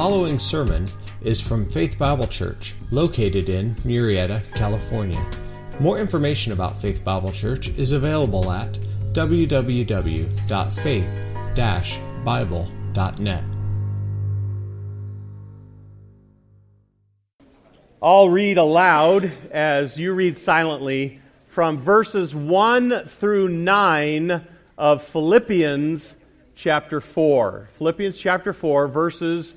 following sermon is from Faith Bible Church, located in Murrieta, California. More information about Faith Bible Church is available at www.faith-bible.net. I'll read aloud as you read silently from verses 1 through 9 of Philippians chapter 4. Philippians chapter 4, verses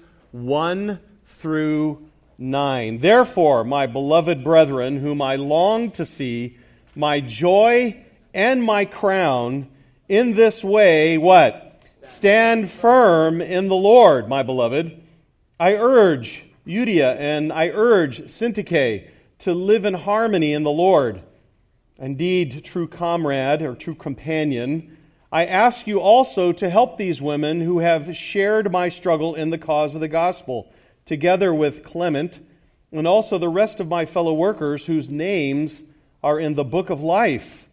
1 through 9. Therefore, my beloved brethren, whom I long to see, my joy and my crown, in this way, what? Stand firm in the Lord, my beloved. I urge Euodia and I urge Syntyche to live in harmony in the Lord. Indeed, true comrade or true companion, I ask you also to help these women who have shared my struggle in the cause of the gospel, together with Clement, and also the rest of my fellow workers whose names are in the book of life.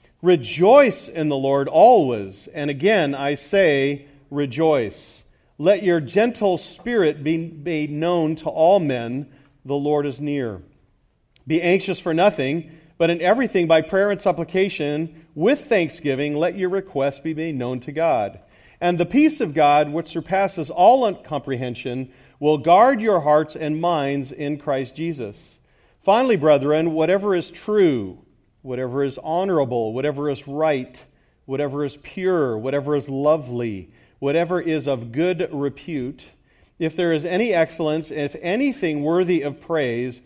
Rejoice in the Lord always, and again I say, rejoice. Let your gentle spirit be made known to all men. The Lord is near. Be anxious for nothing, but in everything by prayer and supplication, with thanksgiving, let your requests be made known to God. And the peace of God, which surpasses all comprehension, will guard your hearts and minds in Christ Jesus. Finally, brethren, whatever is true, whatever is honorable, whatever is right, whatever is pure, whatever is lovely, whatever is of good repute, if there is any excellence, if anything worthy of praise,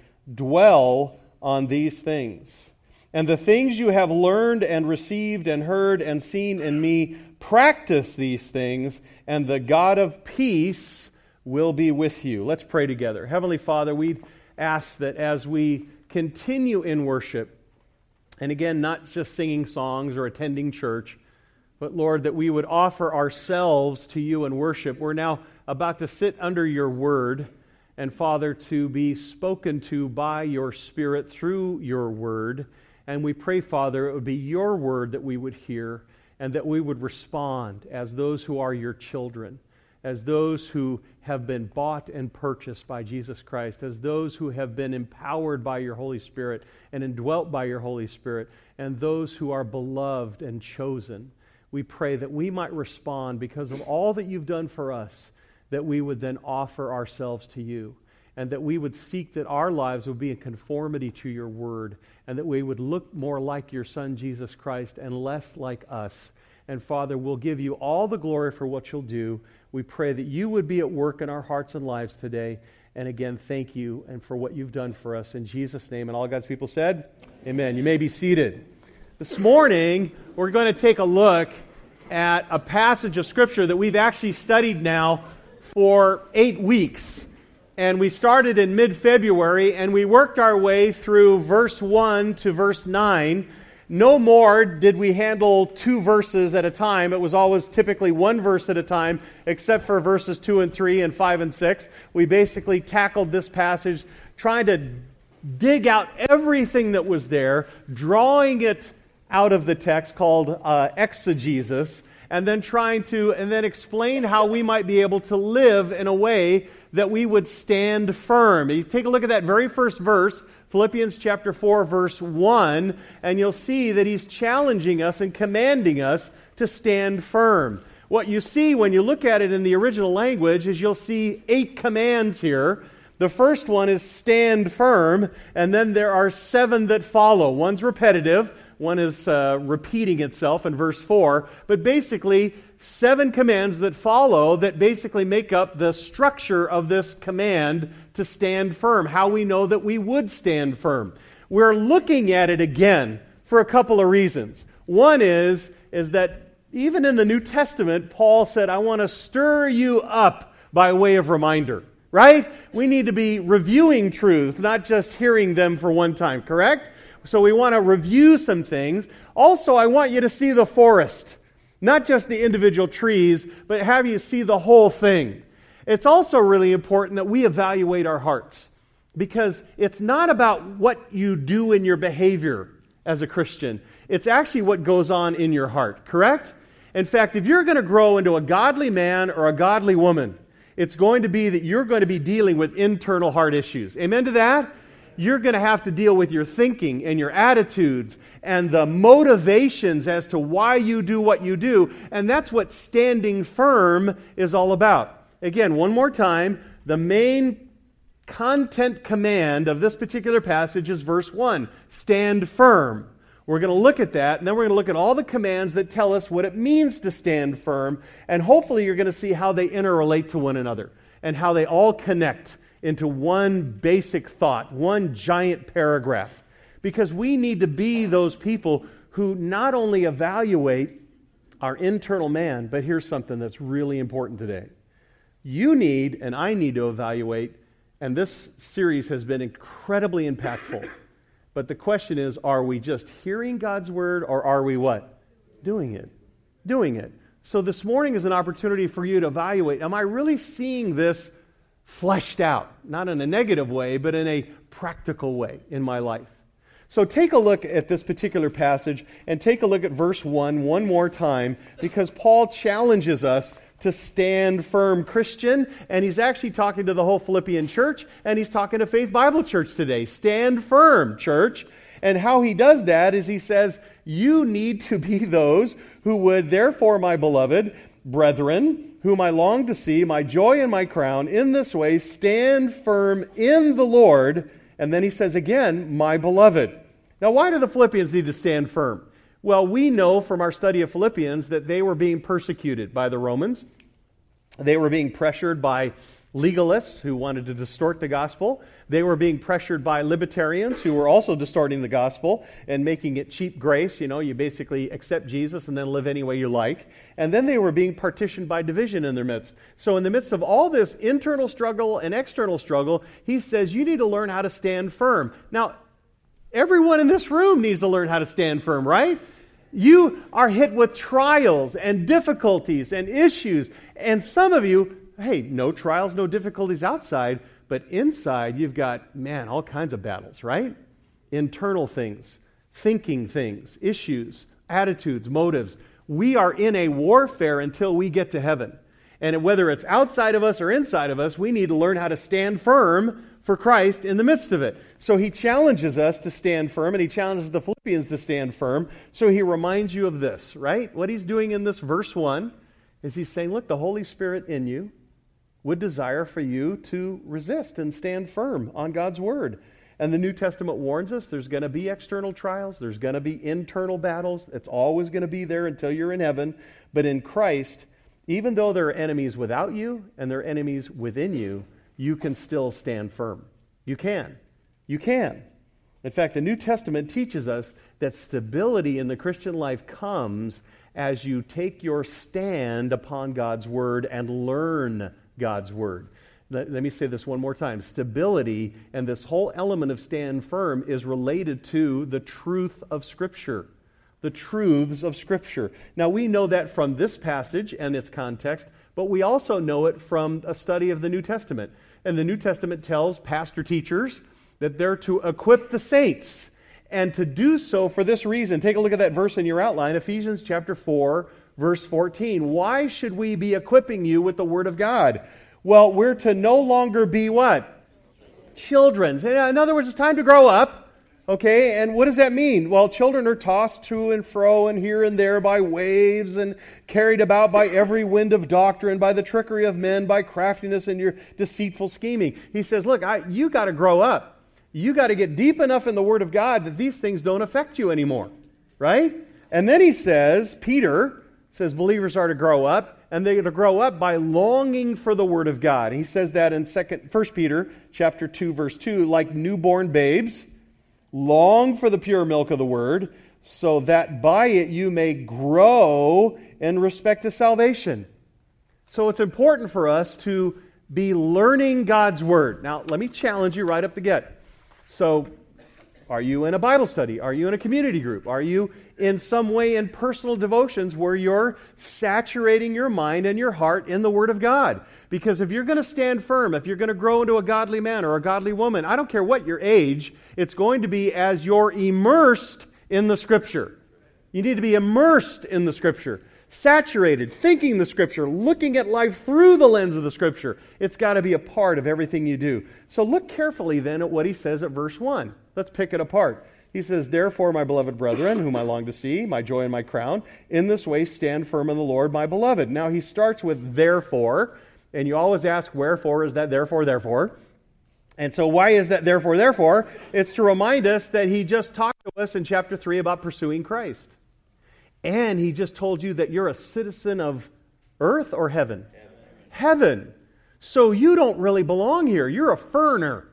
dwell on these things. And the things you have learned and received and heard and seen in me, practice these things, and the God of peace will be with you. Let's pray together. Heavenly Father, we ask that as we continue in worship, and again, not just singing songs or attending church, but Lord, that we would offer ourselves to you in worship. We're now about to sit under your word, and Father, to be spoken to by your Spirit through your word. And we pray, Father, it would be your word that we would hear, and that we would respond as those who are your children, as those who have been bought and purchased by Jesus Christ, as those who have been empowered by your Holy Spirit and indwelt by your Holy Spirit, and those who are beloved and chosen. We pray that we might respond because of all that you've done for us, that we would then offer ourselves to you, and that we would seek that our lives would be in conformity to your word, and that we would look more like your Son, Jesus Christ, and less like us. And Father, we'll give you all the glory for what you'll do. We pray that you would be at work in our hearts and lives today. And again, thank you and for what you've done for us. In Jesus' name, and all God's people said, amen. You may be seated. This morning, we're going to take a look at a passage of Scripture that we've actually studied now for 8 weeks. And we started in mid-February, and we worked our way through verse 1 to verse 9. No more did we handle 2 verses at a time. It was always typically 1 verse at a time, except for verses 2 and 3 and 5 and 6. We basically tackled this passage, trying to dig out everything that was there, drawing it out of the text called exegesis, and then explain how we might be able to live in a way that we would stand firm. You take a look at that very first verse, Philippians chapter 4, verse 1, and you'll see that he's challenging us and commanding us to stand firm. What you see when you look at it in the original language is you'll see 8 commands here. The first one is stand firm, and then there are 7 that follow. One's repetitive, one is repeating itself in verse 4, but basically 7 commands that follow that basically make up the structure of this command to stand firm, how we know that we would stand firm. We're looking at it again for a couple of reasons. One is that even in the New Testament, Paul said, I want to stir you up by way of reminder, right? We need to be reviewing truths, not just hearing them for one time, correct? So we want to review some things. Also, I want you to see the forest. Not just the individual trees, but have you see the whole thing. It's also really important that we evaluate our hearts, because it's not about what you do in your behavior as a Christian. It's actually what goes on in your heart, correct? In fact, if you're going to grow into a godly man or a godly woman, It's going to be that you're going to be dealing with internal heart issues. Amen to that? You're going to have to deal with your thinking and your attitudes and the motivations as to why you do what you do. And that's what standing firm is all about. Again, one more time, the main content command of this particular passage is verse 1. Stand firm. We're going to look at that, and then we're going to look at all the commands that tell us what it means to stand firm, and hopefully you're going to see how they interrelate to one another and how they all connect into one basic thought, one giant paragraph. Because we need to be those people who not only evaluate our internal man, but here's something that's really important today. You need, and I need to evaluate, and this series has been incredibly impactful. But the question is, are we just hearing God's Word, or are we what? Doing it. Doing it. So this morning is an opportunity for you to evaluate, am I really seeing this fleshed out? Not in a negative way, but in a practical way in my life. So take a look at this particular passage, and take a look at verse 1 one more time, because Paul challenges us to stand firm, Christian, and he's actually talking to the whole Philippian church, and he's talking to Faith Bible Church today. Stand firm, church. And how he does that is he says, you need to be those who would, therefore, my beloved brethren, whom I long to see, my joy and my crown, in this way stand firm in the Lord. And then he says again, my beloved. Now, why do the Philippians need to stand firm? Well, we know from our study of Philippians that they were being persecuted by the Romans. They were being pressured by legalists who wanted to distort the gospel. They were being pressured by libertarians who were also distorting the gospel and making it cheap grace. You know, you basically accept Jesus and then live any way you like. And then they were being partitioned by division in their midst. So in the midst of all this internal struggle and external struggle, he says you need to learn how to stand firm. Now, everyone in this room needs to learn how to stand firm, right? You are hit with trials and difficulties and issues. And some of you, hey, no trials, no difficulties outside, but inside you've got, man, all kinds of battles, right? Internal things, thinking things, issues, attitudes, motives. We are in a warfare until we get to heaven. And whether it's outside of us or inside of us, we need to learn how to stand firm for Christ in the midst of it. So he challenges us to stand firm, and he challenges the Philippians to stand firm. So he reminds you of this, right? What he's doing in this verse 1 is he's saying, look, the Holy Spirit in you would desire for you to resist and stand firm on God's Word. And the New Testament warns us there's going to be external trials, there's going to be internal battles. It's always going to be there until you're in heaven. But in Christ, even though there are enemies without you and there are enemies within you, you can still stand firm. You can. You can. In fact, the New Testament teaches us that stability in the Christian life comes as you take your stand upon God's Word and learn God's Word. Let me say this one more time. Stability and this whole element of stand firm is related to the truth of Scripture. The truths of Scripture. Now, we know that from this passage and its context, but we also know it from a study of the New Testament. And the New Testament tells pastor-teachers that they're to equip the saints, and to do so for this reason. Take a look at that verse in your outline, Ephesians chapter 4, verse 14. Why should we be equipping you with the Word of God? Well, we're to no longer be what? Children. In other words, it's time to grow up. Okay, and what does that mean? Well, children are tossed to and fro and here and there by waves and carried about by every wind of doctrine, by the trickery of men, by craftiness and your deceitful scheming. He says, look, you got to grow up. You got to get deep enough in the Word of God that these things don't affect you anymore, right? And then he says, Peter says believers are to grow up, and they're to grow up by longing for the Word of God. He says that in 1 Peter chapter 2, verse 2, like newborn babes, long for the pure milk of the Word, so that by it you may grow in respect to salvation. So it's important for us to be learning God's Word. Now, let me challenge you right up the get. So, are you in a Bible study? Are you in a community group? Are you in some way in personal devotions where you're saturating your mind and your heart in the Word of God? Because if you're going to stand firm, if you're going to grow into a godly man or a godly woman, I don't care what your age, it's going to be as you're immersed in the Scripture. You need to be immersed in the Scripture. saturated, thinking the Scripture, looking at life through the lens of the Scripture. It's got to be a part of everything you do. So look carefully then at what he says at verse 1. Let's pick it apart. He says, "Therefore, my beloved brethren, whom I long to see, my joy and my crown, in this way stand firm in the Lord, my beloved." Now he starts with "therefore," and you always ask, wherefore is that therefore? And so why is that therefore? It's to remind us that he just talked to us in chapter 3 about pursuing Christ. And he just told you that you're a citizen of earth or heaven? Heaven. So you don't really belong here. You're a foreigner,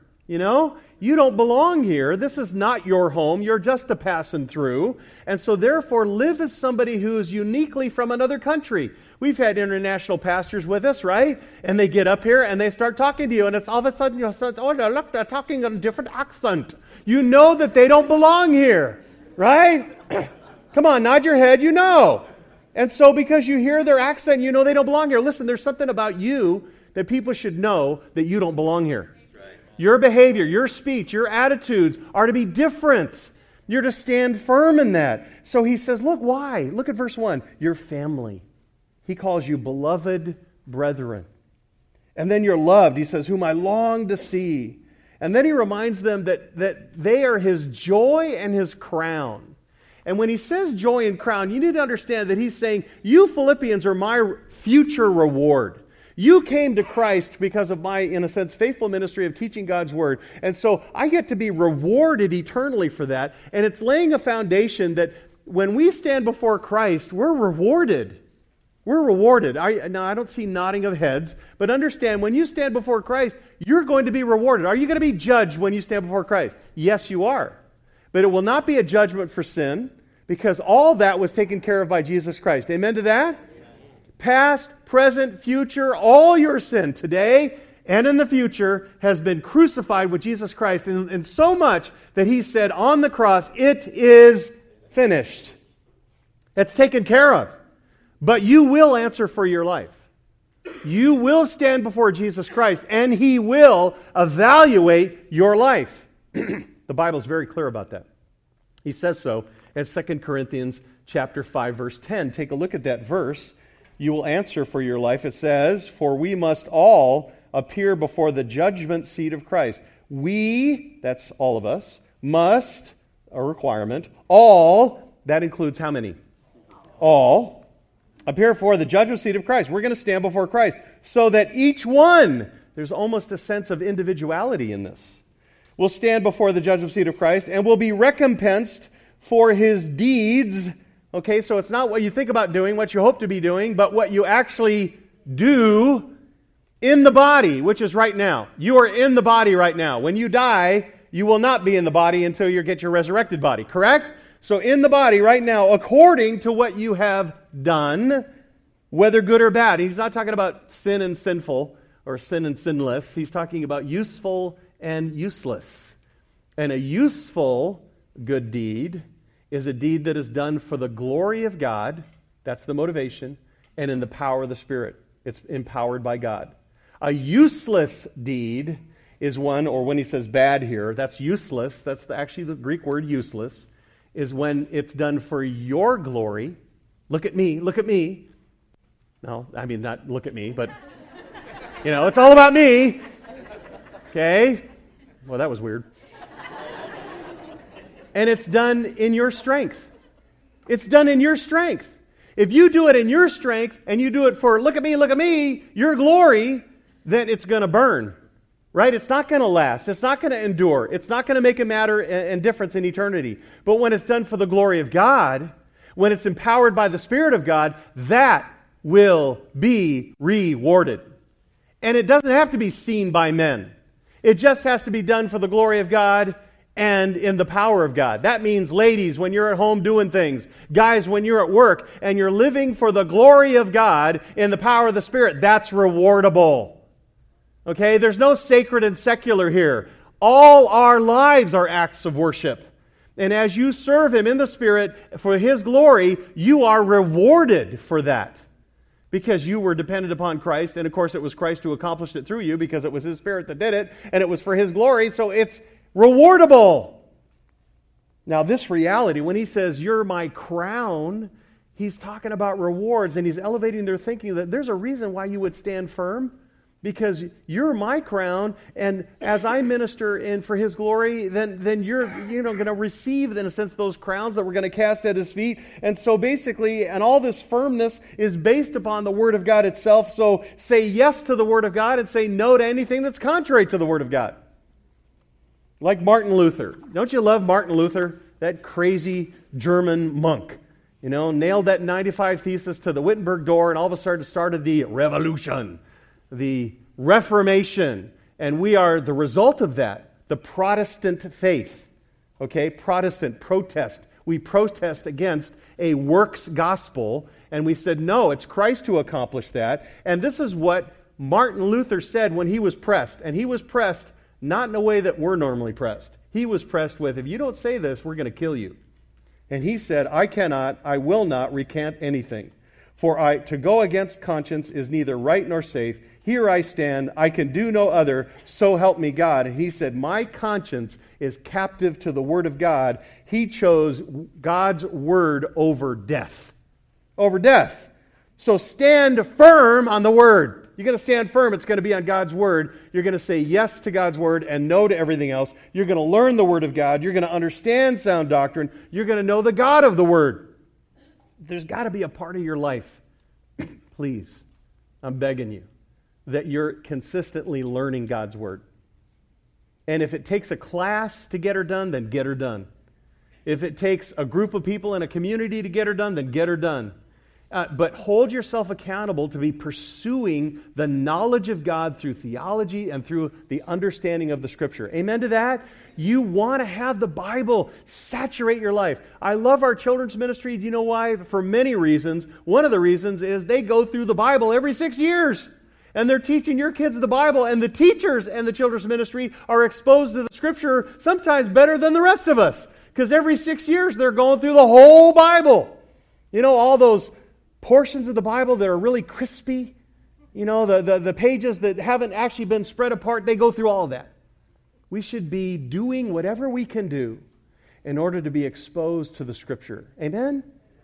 You don't belong here. This is not your home. You're just a passing through. And so therefore live as somebody who is uniquely from another country. We've had international pastors with us, right? And they get up here and they start talking to you, and it's all of a sudden you're saying, "Oh, look, they're talking in a different accent." You know that they don't belong here, right? Come on, nod your head, you know. And so because you hear their accent, you know they don't belong here. Listen, there's something about you that people should know that you don't belong here. Your behavior, your speech, your attitudes are to be different. You're to stand firm in that. So he says, look, why? Look at verse 1. Your family. He calls you beloved brethren. And then you're loved. He says, whom I long to see. And then he reminds them that they are his joy and his crown. And when he says joy and crown, you need to understand that he's saying, you Philippians are my future reward. You came to Christ because of my, in a sense, faithful ministry of teaching God's Word. And so I get to be rewarded eternally for that. And it's laying a foundation that when we stand before Christ, we're rewarded. We're rewarded. Now, I don't see nodding of heads, but understand, when you stand before Christ, you're going to be rewarded. Are you going to be judged when you stand before Christ? Yes, you are. But it will not be a judgment for sin, because all that was taken care of by Jesus Christ. Amen to that? Past, present, future, all your sin today and in the future has been crucified with Jesus Christ, and so much that he said on the cross, it is finished. It's taken care of. But you will answer for your life. You will stand before Jesus Christ, and he will evaluate your life. The Bible is very clear about that. He says so in 2 Corinthians chapter 5, verse 10. Take a look at that verse. You will answer for your life. It says, "For we must all appear before the judgment seat of Christ." We, that's all of us, must, a requirement, all, that includes how many? All, appear before the judgment seat of Christ. We're going to stand before Christ, so that each one, there's almost a sense of individuality in this, will stand before the judgment seat of Christ and will be recompensed for his deeds. Okay, so it's not what you think about doing, what you hope to be doing, but what you actually do in the body, which is right now. You are in the body right now. When you die, you will not be in the body until you get your resurrected body, correct? So in the body right now, according to what you have done, whether good or bad. He's not talking about sin and sinful, or sin and sinless. He's talking about useful and useless. And a useful good deed is a deed that is done for the glory of God. That's the motivation. And in the power of the Spirit. It's empowered by God. A useless deed is one, or when he says bad here, that's useless. That's actually the Greek word useless, is when it's done for your glory. Look at me, look at me. No, I mean, not look at me, but, it's all about me. Okay? Well, that was weird. And it's done in your strength. It's done in your strength. If you do it in your strength and you do it for, look at me, your glory, then it's going to burn. Right? It's not going to last. It's not going to endure. It's not going to make a matter and difference in eternity. But when it's done for the glory of God, when it's empowered by the Spirit of God, that will be rewarded. And it doesn't have to be seen by men. It just has to be done for the glory of God and in the power of God. That means, ladies, when you're at home doing things, guys, when you're at work and you're living for the glory of God in the power of the Spirit, that's rewardable. Okay? There's no sacred and secular here. All our lives are acts of worship. And as you serve Him in the Spirit for His glory, you are rewarded for that. Because you were dependent upon Christ, and of course it was Christ who accomplished it through you because it was His Spirit that did it, and it was for His glory, so it's rewardable. Now this reality, when He says, "You're my crown," he's talking about rewards, and he's elevating their thinking that there's a reason why you would stand firm, because you're my crown, and as I minister in for his glory, then you're going to receive, in a sense, those crowns that we're going to cast at his feet. And so basically, and all this firmness is based upon the Word of God itself. So say yes to the Word of God and say no to anything that's contrary to the Word of God. Like Martin Luther. Don't you love Martin Luther? That crazy German monk. Nailed that 95 Thesis to the Wittenberg door, and all of a sudden started the revolution, the Reformation. And we are the result of that, the Protestant faith. Okay, Protestant protest. We protest against a works gospel, and we said, no, it's Christ who accomplished that. And this is what Martin Luther said when he was pressed. And he was pressed not in a way that we're normally pressed. He was pressed with, if you don't say this, we're going to kill you. And he said, I will not recant anything. For to go against conscience is neither right nor safe. Here I stand, I can do no other, so help me God. And he said, my conscience is captive to the Word of God. He chose God's Word over death. Over death. So stand firm on the Word. You're going to stand firm. It's going to be on God's Word. You're going to say yes to God's Word and no to everything else. You're going to learn the Word of God. You're going to understand sound doctrine. You're going to know the God of the Word. There's got to be a part of your life, please, I'm begging you, that you're consistently learning God's Word. And if it takes a class to get her done, then get her done. If it takes a group of people in a community to get her done, then get her done. But hold yourself accountable to be pursuing the knowledge of God through theology and through the understanding of the Scripture. Amen to that? You want to have the Bible saturate your life. I love our children's ministry. Do you know why? For many reasons. One of the reasons is they go through the Bible every 6 years. And they're teaching your kids the Bible. And the teachers and the children's ministry are exposed to the Scripture sometimes better than the rest of us. Because every 6 years they're going through the whole Bible. All those portions of the Bible that are really crispy, the pages that haven't actually been spread apart, they go through all of that. We should be doing whatever we can do in order to be exposed to the Scripture. Amen?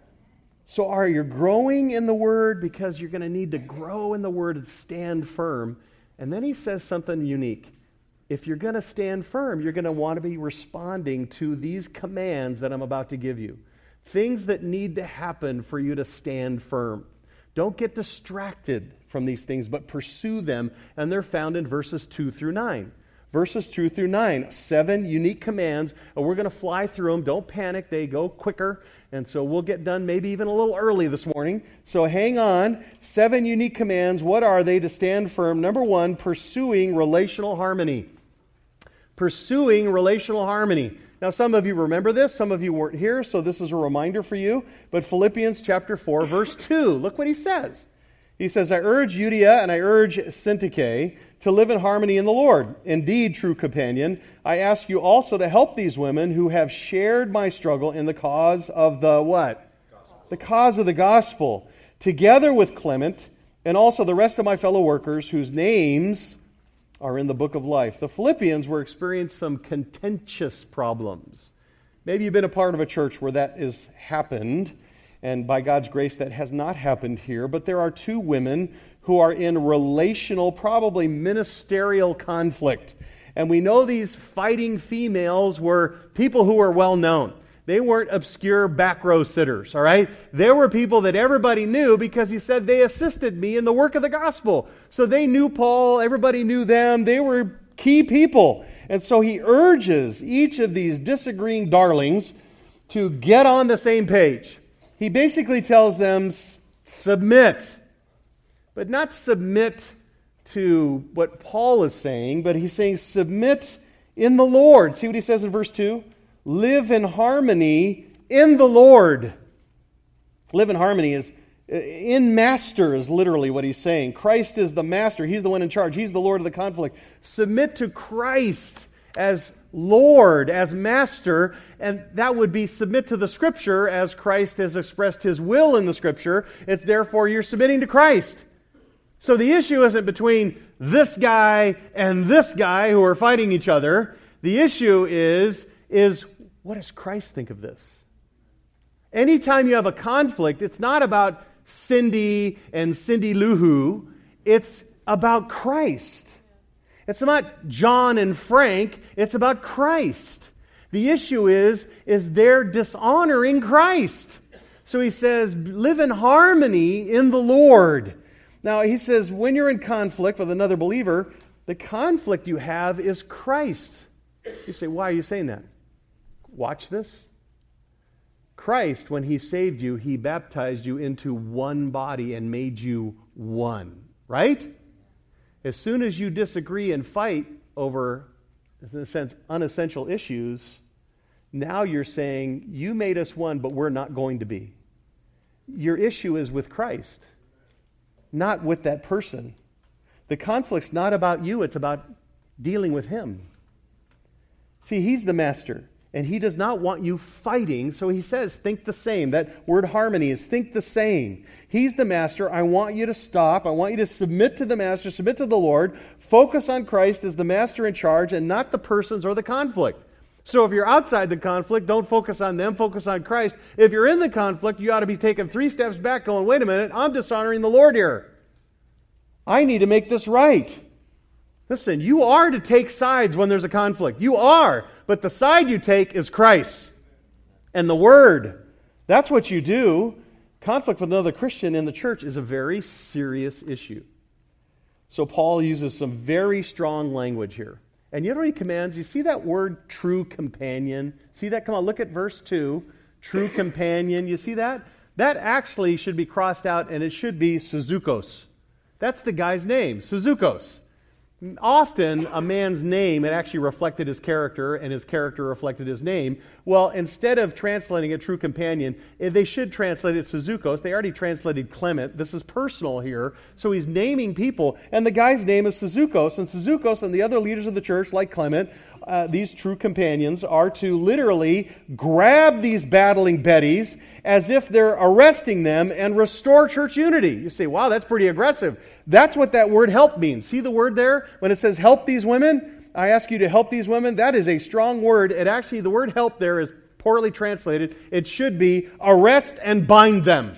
So are you growing in the Word? Because you're going to need to grow in the Word and stand firm. And then he says something unique. If you're going to stand firm, you're going to want to be responding to these commands that I'm about to give you. Things that need to happen for you to stand firm. Don't get distracted from these things, but pursue them. And they're found in verses 2 through 9. Verses 2 through 9, 7 unique commands. And we're going to fly through them. Don't panic. They go quicker. And so we'll get done maybe even a little early this morning. So hang on. 7 unique commands. What are they to stand firm? Number 1, pursuing relational harmony. Pursuing relational harmony. Now, some of you remember this. Some of you weren't here, so this is a reminder for you. But Philippians chapter 4, verse 2, look what he says. He says, I urge Euodia and I urge Syntyche to live in harmony in the Lord. Indeed, true companion, I ask you also to help these women who have shared my struggle in the cause of the what? Gospel. The cause of the gospel, together with Clement and also the rest of my fellow workers whose names are in the book of life. The Philippians were experiencing some contentious problems. Maybe you've been a part of a church where that has happened, and by God's grace that has not happened here, but there are 2 women who are in relational, probably ministerial conflict. And we know these fighting females were people who were well known. They weren't obscure back row sitters, all right? They were people that everybody knew because he said they assisted me in the work of the gospel. So they knew Paul, everybody knew them, they were key people. And so he urges each of these disagreeing darlings to get on the same page. He basically tells them, submit. But not submit to what Paul is saying, but he's saying submit in the Lord. See what he says in verse 2? Live in harmony in the Lord. Live in harmony is, in master is literally what he's saying. Christ is the master. He's the one in charge. He's the Lord of the conflict. Submit to Christ as Lord, as master, and that would be submit to the Scripture as Christ has expressed His will in the Scripture. It's therefore you're submitting to Christ. So the issue isn't between this guy and this guy who are fighting each other. The issue is what does Christ think of this? Anytime you have a conflict, it's not about Cindy and Cindy Lou Who. It's about Christ. It's not John and Frank. It's about Christ. The issue is they're dishonoring Christ. So he says, live in harmony in the Lord. Now, he says, when you're in conflict with another believer, the conflict you have is Christ. You say, why are you saying that? Watch this. Christ, when He saved you, He baptized you into one body and made you one. Right? As soon as you disagree and fight over, in a sense, unessential issues, now you're saying, you made us one, but we're not going to be. Your issue is with Christ, not with that person. The conflict's not about you, it's about dealing with Him. See, He's the master, and He does not want you fighting, so He says, think the same. That word harmony is think the same. He's the master. I want you to stop. I want you to submit to the master, submit to the Lord. Focus on Christ as the master in charge and not the persons or the conflict. So if you're outside the conflict, don't focus on them, focus on Christ. If you're in the conflict, you ought to be taking 3 steps back going, wait a minute, I'm dishonoring the Lord here. I need to make this right. Listen, you are to take sides when there's a conflict. You are. But the side you take is Christ and the Word. That's what you do. Conflict with another Christian in the church is a very serious issue. So Paul uses some very strong language here. And you know what he commands? You see that word true companion? See that? Come on, look at verse 2. True companion. You see that? That actually should be crossed out and it should be Suzukos. That's the guy's name, Suzukos. Often, a man's name, it actually reflected his character, and his character reflected his name. Well, instead of translating it true companion, they should translate it Suzukos. They already translated Clement. This is personal here. So he's naming people, and the guy's name is Suzukos. And Suzukos and the other leaders of the church, like Clement, these true companions, are to literally grab these battling Bettys as if they're arresting them and restore church unity. You say, wow, that's pretty aggressive. That's what that word help means. See the word there? When it says help these women, I ask you to help these women. That is a strong word. It actually, the word help there is poorly translated. It should be arrest and bind them.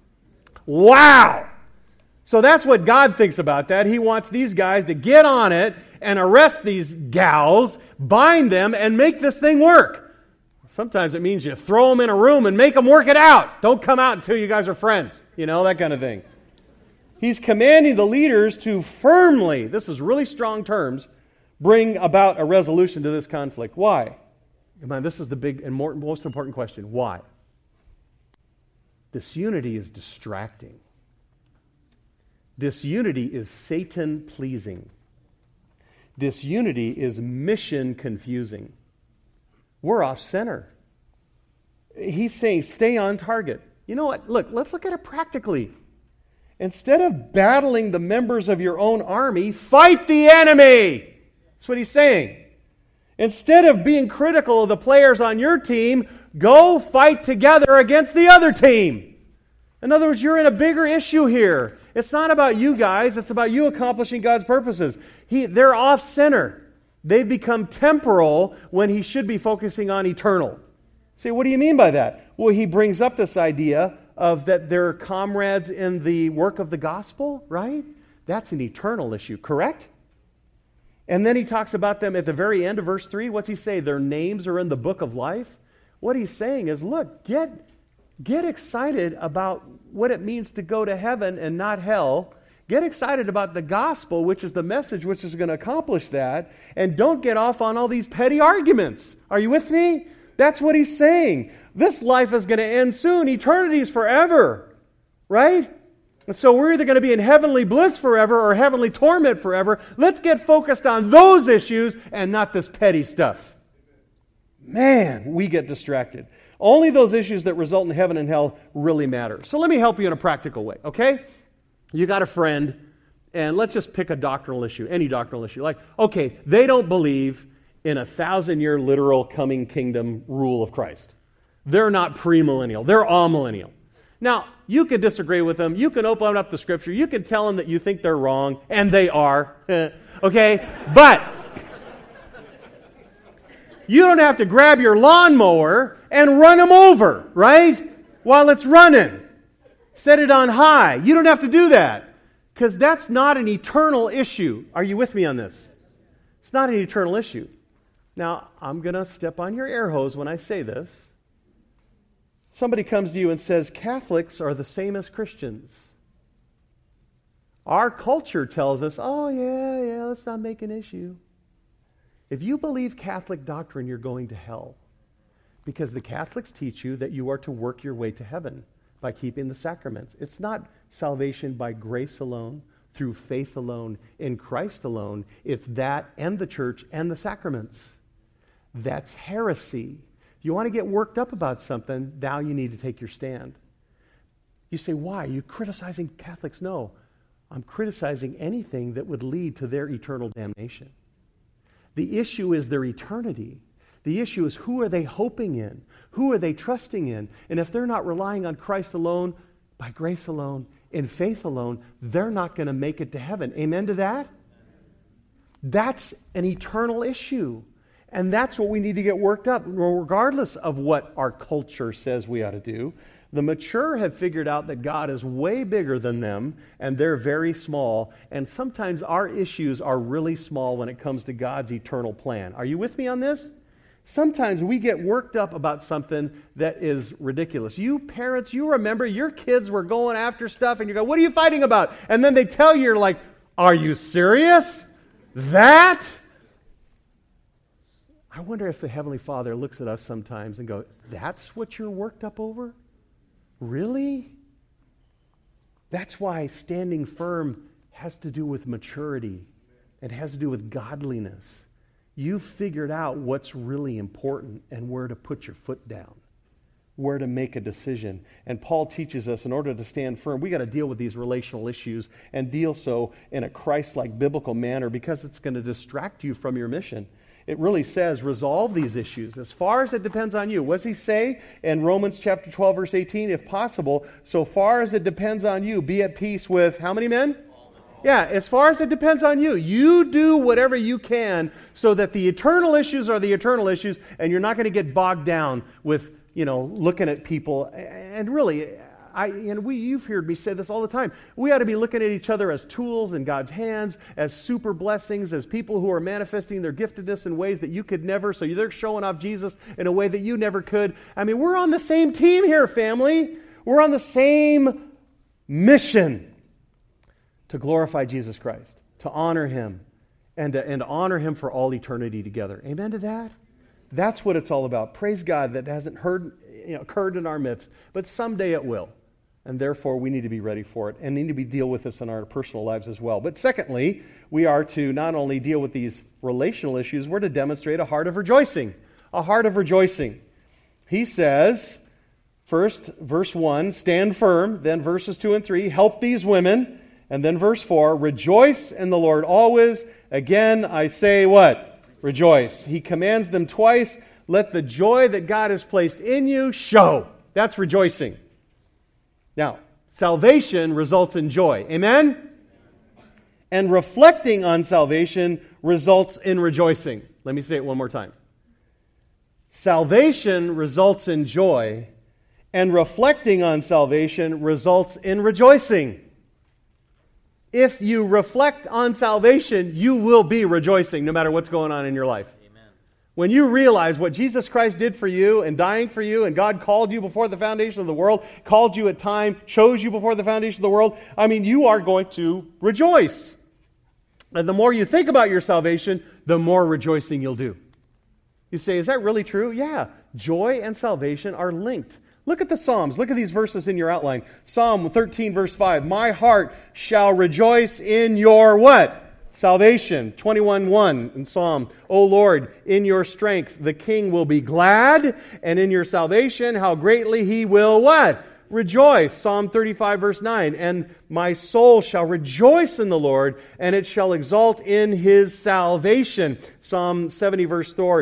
Wow! So that's what God thinks about that. He wants these guys to get on it and arrest these gals, bind them, and make this thing work. Sometimes it means you throw them in a room and make them work it out. Don't come out until you guys are friends. You know, that kind of thing. He's commanding the leaders to firmly, this is really strong terms, bring about a resolution to this conflict. Why? This is the big and most important question. Why? Disunity is distracting. Disunity is Satan-pleasing. Disunity is mission-confusing. We're off center. He's saying stay on target. You know what? Look, let's look at it practically. Instead of battling the members of your own army, fight the enemy. That's what he's saying. Instead of being critical of the players on your team, go fight together against the other team. In other words, you're in a bigger issue here. It's not about you guys. It's about you accomplishing God's purposes. They're off center. They've become temporal when he should be focusing on eternal. See, what do you mean by that? Well, he brings up this idea of that they're comrades in the work of the gospel, right? That's an eternal issue, correct? And then he talks about them at the very end of verse 3. What's he say? Their names are in the book of life. What he's saying is, look, get excited about what it means to go to heaven and not hell. Get excited about the gospel, which is the message which is going to accomplish that. And don't get off on all these petty arguments. Are you with me? That's what he's saying. This life is going to end soon. Eternity is forever. Right? And so we're either going to be in heavenly bliss forever or heavenly torment forever. Let's get focused on those issues and not this petty stuff. Man, we get distracted. Only those issues that result in heaven and hell really matter. So let me help you in a practical way, okay? You got a friend, and let's just pick a doctrinal issue, any doctrinal issue. Like, okay, they don't believe in 1,000-year literal coming kingdom rule of Christ. They're not premillennial. They're amillennial. Now, you can disagree with them. You can open up the Scripture. You can tell them that you think they're wrong, and they are. Okay? But you don't have to grab your lawnmower and run them over, right? while it's running. Set it on high. You don't have to do that because that's not an eternal issue. Are you with me on this? It's not an eternal issue. Now, I'm going to step on your air hose when I say this. Somebody comes to you and says, Catholics are the same as Christians. Our culture tells us, oh, yeah, let's not make an issue. If you believe Catholic doctrine, you're going to hell. Because the Catholics teach you that you are to work your way to heaven by keeping the sacraments. It's not salvation by grace alone, through faith alone, in Christ alone. It's that and the church and the sacraments. That's heresy. If you want to get worked up about something, now you need to take your stand. You say, why? Are you criticizing Catholics? No. I'm criticizing anything that would lead to their eternal damnation. The issue is their eternity. The issue is who are they hoping in? Who are they trusting in? And if they're not relying on Christ alone, by grace alone, in faith alone, they're not going to make it to heaven. Amen to that? That's an eternal issue. And that's what we need to get worked up, regardless of what our culture says we ought to do. The mature have figured out that God is way bigger than them, and they're very small. And sometimes our issues are really small when it comes to God's eternal plan. Are you with me on this? Sometimes we get worked up about something that is ridiculous. You parents, you remember your kids were going after stuff, and you go, what are you fighting about? And then they tell you, you're like, are you serious? That? I wonder if the Heavenly Father looks at us sometimes and goes, that's what you're worked up over? Really? That's why standing firm has to do with maturity. It has to do with godliness. You've figured out what's really important and where to put your foot down, where to make a decision. And Paul teaches us in order to stand firm, we got to deal with these relational issues and deal so in a Christ-like biblical manner because it's going to distract you from your mission. It really says resolve these issues as far as it depends on you. What does he say in Romans chapter 12, verse 18? If possible, so far as it depends on you, be at peace with how many men? Yeah, as far as it depends on you. You do whatever you can so that the eternal issues are the eternal issues and you're not going to get bogged down with, looking at people. And really, you've heard me say this all the time. We ought to be looking at each other as tools in God's hands, as super blessings, as people who are manifesting their giftedness in ways that you could never, so they're showing off Jesus in a way that you never could. I mean, we're on the same team here, family. We're on the same mission to glorify Jesus Christ, to honor Him, and to honor Him for all eternity together. Amen to that? That's what it's all about. Praise God that hasn't occurred in our midst, but someday it will. And therefore, we need to be ready for it and need to deal with this in our personal lives as well. But secondly, we are to not only deal with these relational issues, we're to demonstrate a heart of rejoicing. A heart of rejoicing. He says, first, verse 1, stand firm. Then verses 2 and 3, help these women. And then verse 4, rejoice in the Lord always. Again, I say what? Rejoice. He commands them twice. Let the joy that God has placed in you show. That's rejoicing. Now, salvation results in joy. Amen? And reflecting on salvation results in rejoicing. Let me say it one more time. Salvation results in joy, and reflecting on salvation results in rejoicing. If you reflect on salvation, you will be rejoicing no matter what's going on in your life. When you realize what Jesus Christ did for you and dying for you, and God called you before the foundation of the world, called you at time, chose you before the foundation of the world, you are going to rejoice. And the more you think about your salvation, the more rejoicing you'll do. You say, is that really true? Yeah. Joy and salvation are linked. Look at the Psalms. Look at these verses in your outline. Psalm 13, verse 5. My heart shall rejoice in your what? Salvation. 21:1 in Psalm. O Lord, in your strength the king will be glad, and in your salvation how greatly he will what? Rejoice. Psalm 35, verse 9. And my soul shall rejoice in the Lord, and it shall exult in His salvation. Psalm 70, verse 4.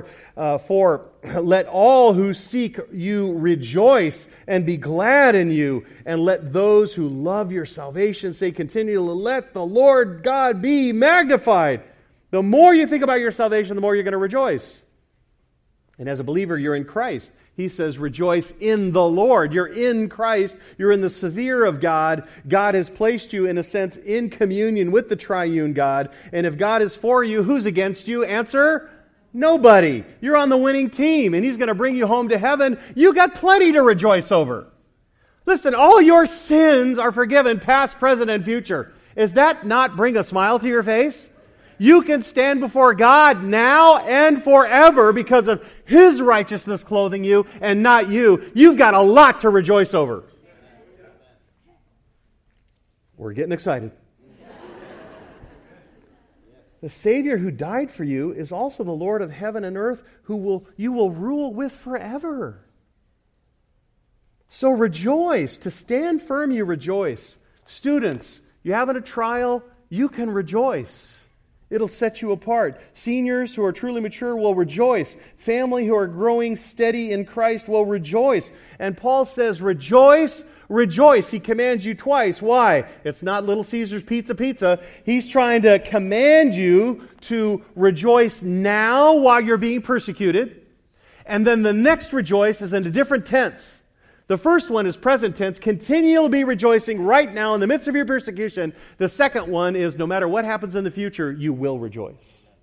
Let all who seek you rejoice and be glad in you. And let those who love your salvation say continually, let the Lord God be magnified. The more you think about your salvation, the more you're going to rejoice. And as a believer, you're in Christ. He says, rejoice in the Lord. You're in Christ. You're in the sphere of God. God has placed you, in a sense, in communion with the triune God. And if God is for you, who's against you? Answer, nobody. You're on the winning team, and He's going to bring you home to heaven. You got plenty to rejoice over. Listen, all your sins are forgiven, past, present, and future. Does that not bring a smile to your face? You can stand before God now and forever because of His righteousness clothing you and not you. You've got a lot to rejoice over. We're getting excited. The Savior who died for you is also the Lord of heaven and earth, you will rule with forever. So rejoice. To stand firm, you rejoice. Students, you having a trial, you can rejoice. It'll set you apart. Seniors who are truly mature will rejoice. Family who are growing steady in Christ will rejoice. And Paul says, rejoice, rejoice. He commands you twice. Why? It's not Little Caesar's pizza. He's trying to command you to rejoice now while you're being persecuted. And then the next rejoice is in a different tense. The first one is present tense, continually be rejoicing right now in the midst of your persecution. The second one is no matter what happens in the future, you will rejoice.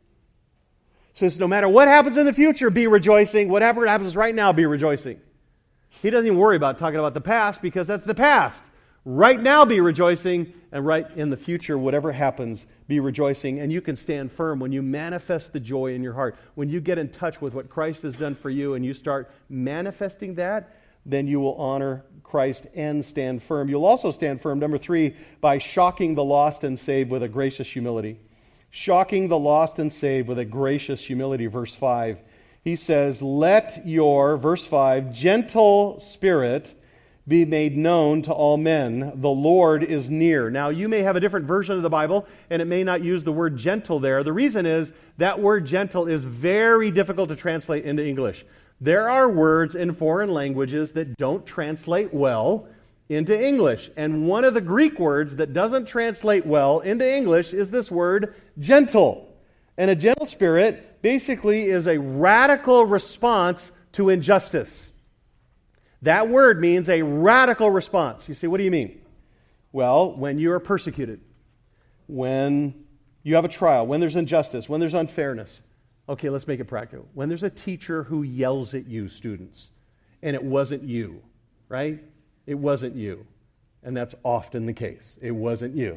So it's no matter what happens in the future, be rejoicing. Whatever happens right now, be rejoicing. He doesn't even worry about talking about the past because that's the past. Right now, be rejoicing, and right in the future, whatever happens, be rejoicing. And you can stand firm when you manifest the joy in your heart. When you get in touch with what Christ has done for you and you start manifesting that, then you will honor Christ and stand firm. You'll also stand firm, number 3, by shocking the lost and saved with a gracious humility. Shocking the lost and saved with a gracious humility, verse 5. He says, let your, verse 5, gentle spirit be made known to all men. The Lord is near. Now, you may have a different version of the Bible, and it may not use the word gentle there. The reason is that word gentle is very difficult to translate into English. There are words in foreign languages that don't translate well into English. And one of the Greek words that doesn't translate well into English is this word, gentle. And a gentle spirit basically is a radical response to injustice. That word means a radical response. You say, what do you mean? Well, when you are persecuted, when you have a trial, when there's injustice, when there's unfairness. Okay, let's make it practical. When there's a teacher who yells at you, students, and it wasn't you, right? It wasn't you. And that's often the case. It wasn't you.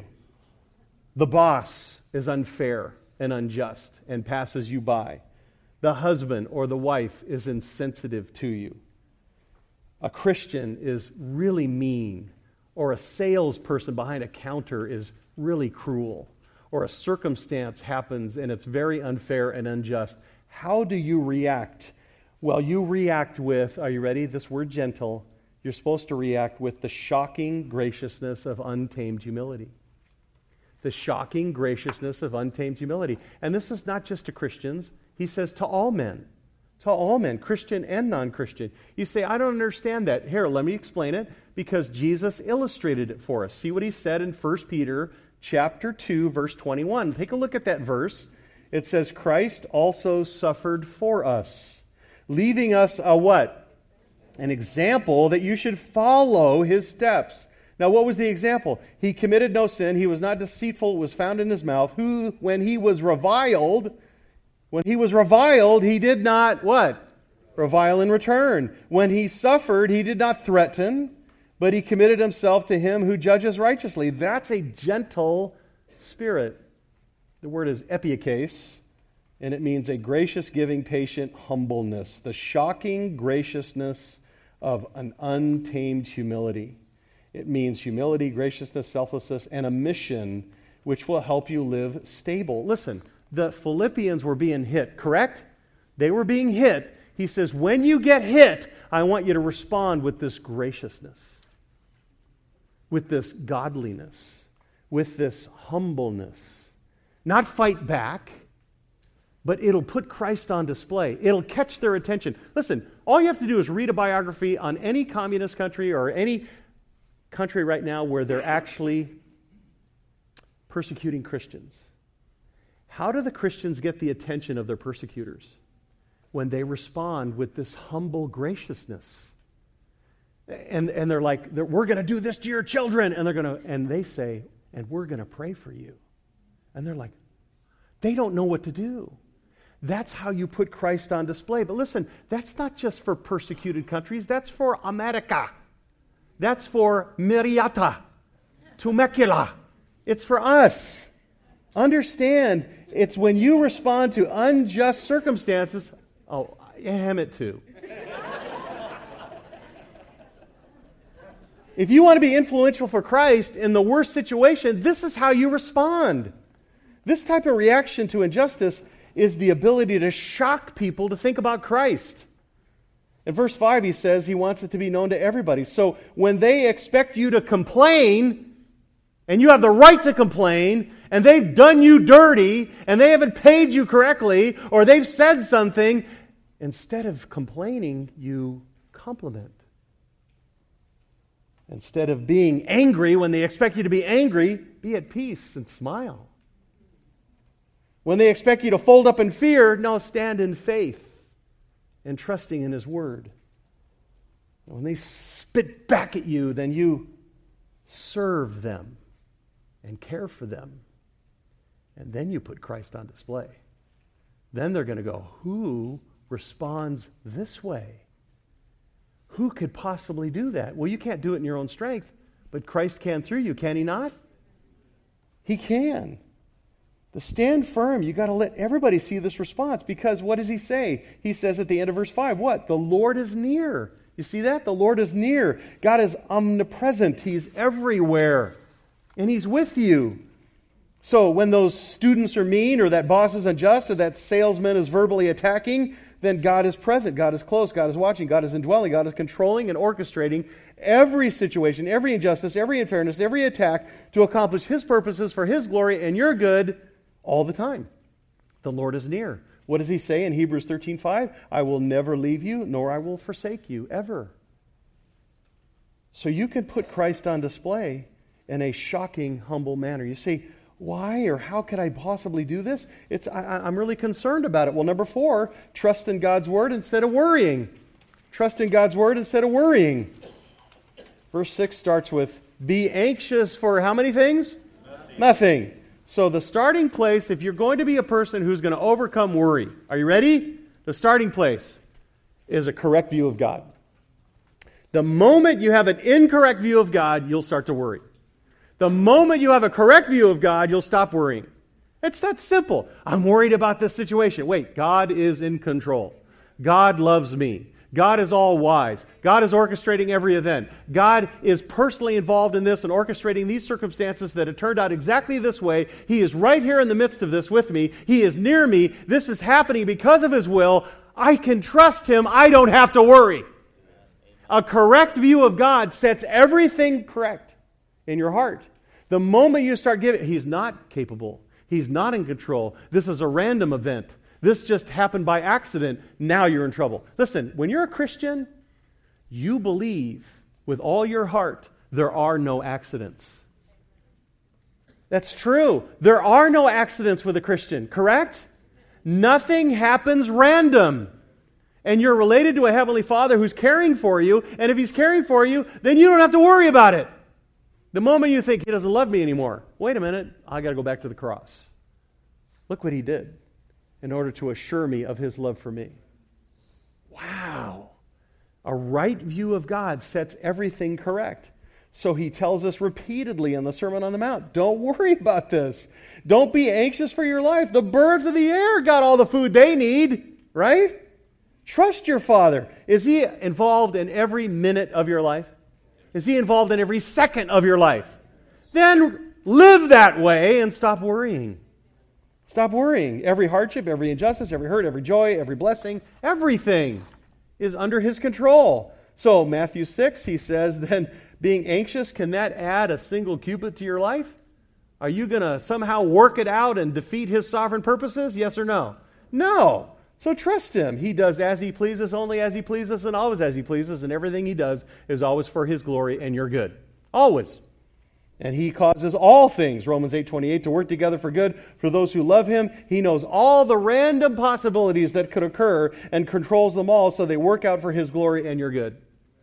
The boss is unfair and unjust and passes you by. The husband or the wife is insensitive to you. A Christian is really mean, or a salesperson behind a counter is really cruel. Or a circumstance happens and it's very unfair and unjust. How do you react? Well, you react with, are you ready? This word gentle. You're supposed to react with the shocking graciousness of untamed humility. The shocking graciousness of untamed humility. And this is not just to Christians. He says to all men. To all men, Christian and non-Christian. You say, I don't understand that. Here, let me explain it. Because Jesus illustrated it for us. See what he said in 1 Peter chapter 2, verse 21. Take a look at that verse. It says, Christ also suffered for us, leaving us a what? An example that you should follow his steps. Now, what was the example? He committed no sin. He was not deceitful. It was found in his mouth. Who, when he was reviled, he did not, what? Revile in return. When he suffered, he did not threaten, but he committed himself to him who judges righteously. That's a gentle spirit. The word is epiakes, and it means a gracious, giving, patient humbleness. The shocking graciousness of an untamed humility. It means humility, graciousness, selflessness, and a mission which will help you live stable. Listen, the Philippians were being hit, correct? They were being hit. He says, when you get hit, I want you to respond with this graciousness, with this godliness, with this humbleness. Not fight back, but it'll put Christ on display. It'll catch their attention. Listen, all you have to do is read a biography on any communist country or any country right now where they're actually persecuting Christians. How do the Christians get the attention of their persecutors? when they respond with this humble graciousness. And they're like, we're going to do this to your children. And they say, and we're going to pray for you. And they're like, they don't know what to do. That's how you put Christ on display. But listen, that's not just for persecuted countries. That's for America. That's for Miriata, Temecula. It's for us. Understand, it's when you respond to unjust circumstances. Oh, Hemet too. If you want to be influential for Christ in the worst situation, this is how you respond. This type of reaction to injustice is the ability to shock people to think about Christ. In verse 5, he says he wants it to be known to everybody. So when they expect you to complain, and you have the right to complain, and they've done you dirty, and they haven't paid you correctly, or they've said something, instead of complaining, you compliment. Instead of being angry when they expect you to be angry, be at peace and smile. When they expect you to fold up in fear, no, stand in faith and trusting in His Word. When they spit back at you, then you serve them and care for them. And then you put Christ on display. Then they're going to go, who responds this way? Who could possibly do that? Well, you can't do it in your own strength, but Christ can through you, can He not? He can. To stand firm, you've got to let everybody see this response, because what does He say? He says at the end of verse 5, what? The Lord is near. You see that? The Lord is near. God is omnipresent. He's everywhere. And He's with you. So when those students are mean, or that boss is unjust, or that salesman is verbally attacking, then God is present, God is close, God is watching, God is indwelling, God is controlling and orchestrating every situation, every injustice, every unfairness, every attack to accomplish His purposes for His glory and your good all the time. The Lord is near. What does He say in Hebrews 13:5? I will never leave you, nor I will forsake you, ever. So you can put Christ on display in a shocking, humble manner. You say, why or how could I possibly do this? I'm really concerned about it. Well, number 4, trust in God's Word instead of worrying. Trust in God's Word instead of worrying. Verse 6 starts with, be anxious for how many things? Nothing. So the starting place, if you're going to be a person who's going to overcome worry, are you ready? The starting place is a correct view of God. The moment you have an incorrect view of God, you'll start to worry. The moment you have a correct view of God, you'll stop worrying. It's that simple. I'm worried about this situation. Wait, God is in control. God loves me. God is all wise. God is orchestrating every event. God is personally involved in this and orchestrating these circumstances that have turned out exactly this way. He is right here in the midst of this with me. He is near me. This is happening because of His will. I can trust Him. I don't have to worry. A correct view of God sets everything correct in your heart. The moment you start giving, He's not capable. He's not in control. This is a random event. This just happened by accident. Now you're in trouble. Listen, when you're a Christian, you believe with all your heart there are no accidents. That's true. There are no accidents with a Christian, correct? Nothing happens random. And you're related to a Heavenly Father who's caring for you, and if He's caring for you, then you don't have to worry about it. The moment you think He doesn't love me anymore, wait a minute, I got to go back to the cross. Look what He did in order to assure me of His love for me. Wow. A right view of God sets everything correct. So He tells us repeatedly in the Sermon on the Mount, don't worry about this. Don't be anxious for your life. The birds of the air got all the food they need, right? Trust your Father. Is He involved in every minute of your life? Is He involved in every second of your life? Then live that way and stop worrying. Stop worrying. Every hardship, every injustice, every hurt, every joy, every blessing, everything is under His control. So Matthew 6, He says, then being anxious, can that add a single cubit to your life? Are you going to somehow work it out and defeat His sovereign purposes? Yes or no? No. So trust Him. He does as He pleases, only as He pleases, and always as He pleases, and everything He does is always for His glory and your good. Always. And He causes all things, Romans 8:28, to work together for good for those who love Him. He knows all the random possibilities that could occur and controls them all so they work out for His glory and your good.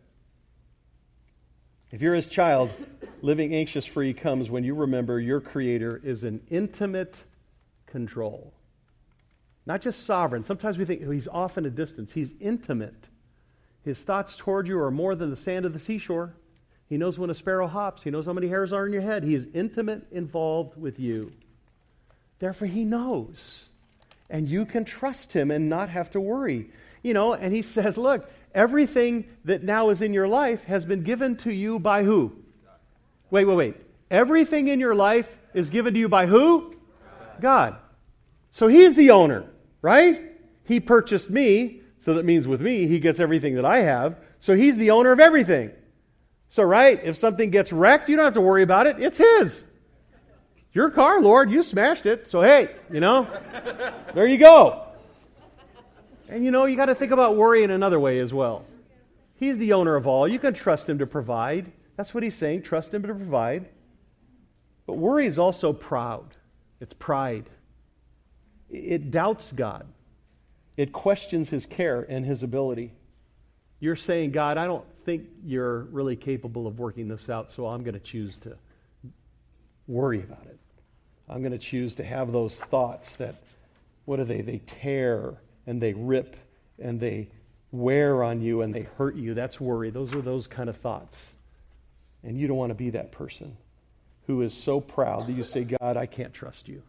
If you're His child, living anxious-free comes when you remember your Creator is in intimate control. Not just sovereign. Sometimes we think He's off in a distance. He's intimate. His thoughts toward you are more than the sand of the seashore. He knows when a sparrow hops. He knows how many hairs are in your head. He is intimate, involved with you. Therefore, He knows. And you can trust Him and not have to worry. And He says, look, everything that now is in your life has been given to you by who? Wait. Everything in your life is given to you by who? God. So He's the owner, right? He purchased me, so that means with me, He gets everything that I have. So He's the owner of everything. So, right, if something gets wrecked, you don't have to worry about it. It's His. Your car, Lord, you smashed it. So, hey, there you go. And, you got to think about worry in another way as well. He's the owner of all. You can trust Him to provide. That's what He's saying, trust Him to provide. But worry is also proud. It's pride. It doubts God. It questions His care and His ability. You're saying, God, I don't think You're really capable of working this out, so I'm going to choose to worry about it. I'm going to choose to have those thoughts that, what are they? They tear and they rip and they wear on you and they hurt you. That's worry. Those are those kind of thoughts. And you don't want to be that person who is so proud that you say, God, I can't trust You.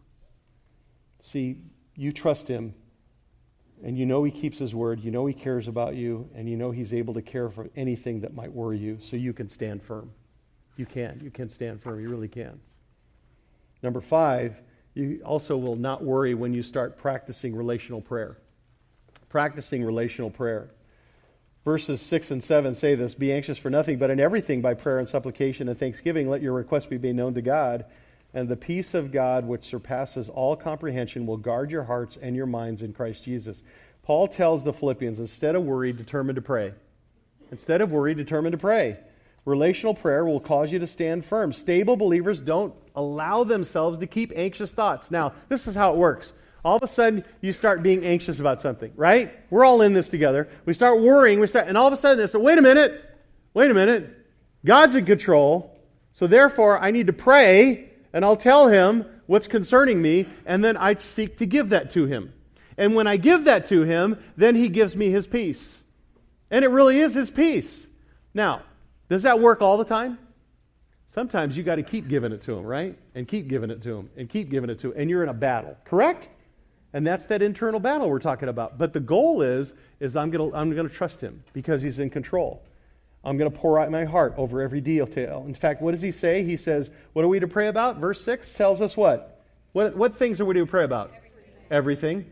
See, you trust Him. And He keeps His word, He cares about you, and He's able to care for anything that might worry you, so you can stand firm. You can stand firm, you really can. Number 5, you also will not worry when you start practicing relational prayer. Practicing relational prayer. Verses 6 and 7 say this, be anxious for nothing, but in everything by prayer and supplication and thanksgiving, let your requests be made known to God, and the peace of God, which surpasses all comprehension, will guard your hearts and your minds in Christ Jesus. Paul tells the Philippians, instead of worry, determined to pray. Instead of worry, determined to pray. Relational prayer will cause you to stand firm. Stable believers don't allow themselves to keep anxious thoughts. Now, this is how it works. All of a sudden, you start being anxious about something, right? We're all in this together. We start worrying, and all of a sudden it's, wait a minute. God's in control, so therefore I need to pray. And I'll tell Him what's concerning me, and then I seek to give that to Him. And when I give that to Him, then He gives me His peace. And it really is His peace. Now, does that work all the time? Sometimes you got to keep giving it to Him, right? And keep giving it to Him, and keep giving it to Him. And you're in a battle, correct? And that's that internal battle we're talking about. But the goal is I'm going to trust Him because He's in control. I'm going to pour out my heart over every detail. In fact, what does he say? He says, what are we to pray about? Verse 6 tells us what? What things are we to pray about? Everything.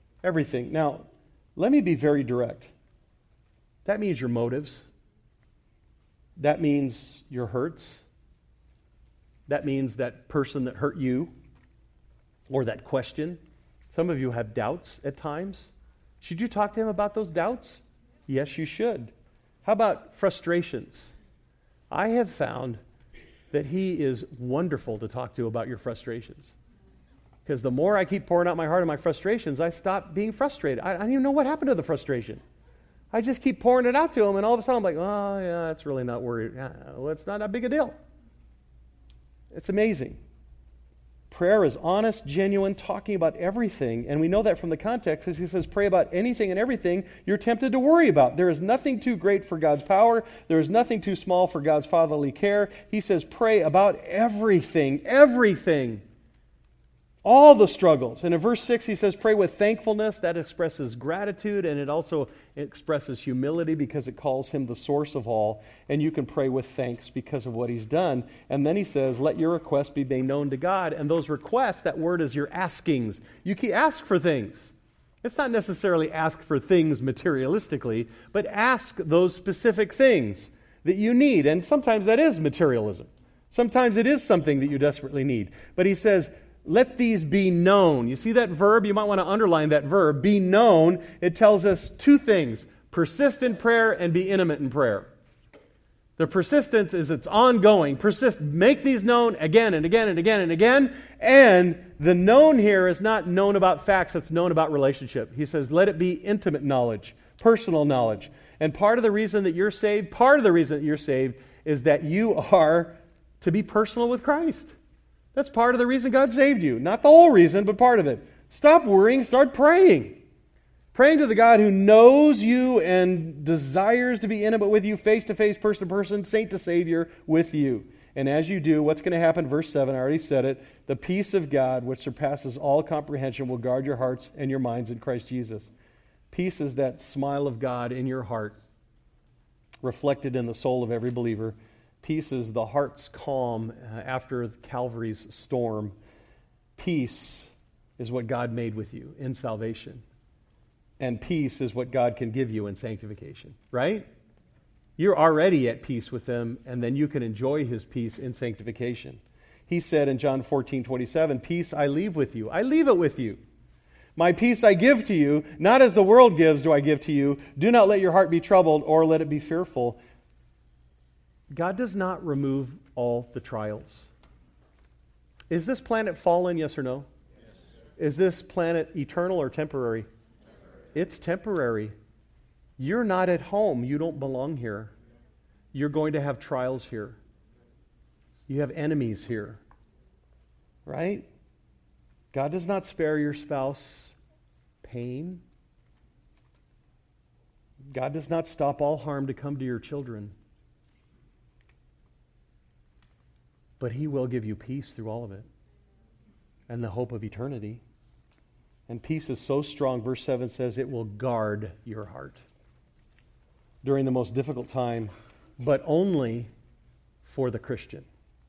Now, let me be very direct. That means your motives. That means your hurts. That means that person that hurt you or that question. Some of you have doubts at times. Should you talk to Him about those doubts? Yes, you should. How about frustrations? I have found that He is wonderful to talk to about your frustrations. Because the more I keep pouring out my heart and my frustrations, I stop being frustrated. I don't even know what happened to the frustration. I just keep pouring it out to Him, and all of a sudden I'm like, oh, yeah, it's really not worried. Well, it's not that big a deal. It's amazing. Prayer is honest, genuine, talking about everything. And we know that from the context, as He says, pray about anything and everything you're tempted to worry about. There is nothing too great for God's power. There is nothing too small for God's fatherly care. He says, pray about everything. All the struggles. And in verse 6, he says, pray with thankfulness. That expresses gratitude, and it also expresses humility because it calls Him the source of all. And you can pray with thanks because of what He's done. And then he says, let your requests be made known to God. And those requests, that word is your askings. You can ask for things. It's not necessarily ask for things materialistically, but ask those specific things that you need. And sometimes that is materialism. Sometimes it is something that you desperately need. But he says, let these be known. You see that verb? You might want to underline that verb. Be known. It tells us two things. Persist in prayer and be intimate in prayer. The persistence is it's ongoing. Persist, make these known again and again and again and again. And the known here is not known about facts, it's known about relationship. He says, let it be intimate knowledge, personal knowledge. And part of the reason that you're saved is that you are to be personal with Christ. That's part of the reason God saved you. Not the whole reason, but part of it. Stop worrying, start praying. Praying to the God who knows you and desires to be intimate with you, face-to-face, person-to-person, saint to Savior with you. And as you do, what's going to happen? Verse 7, I already said it. The peace of God, which surpasses all comprehension, will guard your hearts and your minds in Christ Jesus. Peace is that smile of God in your heart, reflected in the soul of every believer. Peace is the heart's calm after Calvary's storm. Peace is what God made with you in salvation. And peace is what God can give you in sanctification, right? You're already at peace with Him, and then you can enjoy His peace in sanctification. He said in John 14:27, peace I leave with you. I leave it with you. My peace I give to you, not as the world gives do I give to you. Do not let your heart be troubled, or let it be fearful. God does not remove all the trials. Is this planet fallen, yes or no? Yes. Is this planet eternal or temporary? It's temporary. You're not at home. You don't belong here. You're going to have trials here. You have enemies here. Right? God does not spare your spouse pain. God does not stop all harm to come to your children. But He will give you peace through all of it. And the hope of eternity. And peace is so strong, verse 7 says, it will guard your heart during the most difficult time, but only for the Christian.